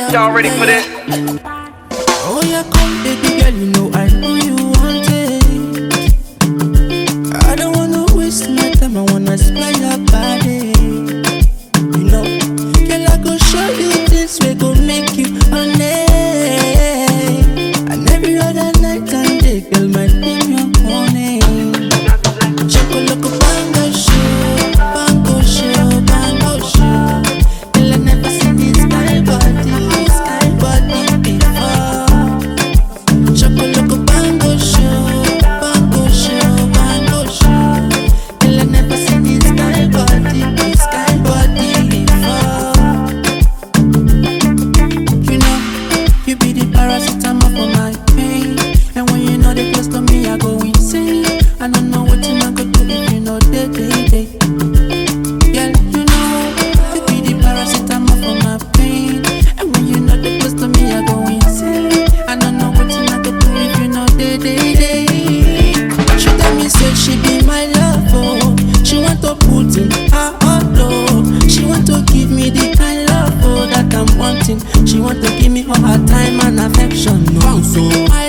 Y'all ready for this? Oh yeah, come baby girl, you know I know you want it. I don't wanna waste my time, I wanna spoil your body. You know, girl, I go show you things we go make you honest. And every other night and day, girl, my name your honey. Chocolate bango show, bango show, bango show. Girl, I never seen this kind body before. Chocolate bango show, bango show, bango show. Girl, I never seen this kind body before. You know, you be the paracetamol for my pain. And when you know they close to me, I go insane. I don't know what I go do if you know day. Girl, you know, you be the paracetamol for my pain. And when you know they close to me, I go insane. I don't know what I go do if you know day. She tell me say she be my love, oh. She want to put in her heart, oh. She want to give me the kind love, oh, that I'm wanting. She want to give me all her time and affection, no. So I